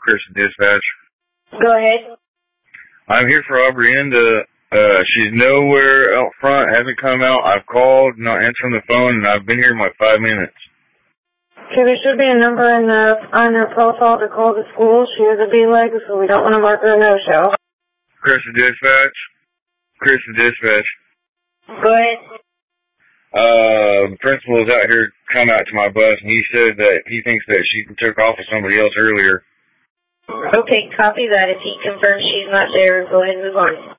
Chris at Dispatch. Go ahead. I'm here for Aubrienda. She's nowhere out front, hasn't come out. I've called, not answering the phone, and I've been here in like 5 minutes. Okay, there should be a number on her profile to call the school. She has a B-leg, so we don't want to mark her a no-show. Chris at Dispatch. Chris at Dispatch. Go ahead. The principal is out here, come out to my bus, and he said that he thinks that she took off with somebody else earlier. Okay, copy that. If he confirms she's not there, go ahead and move on.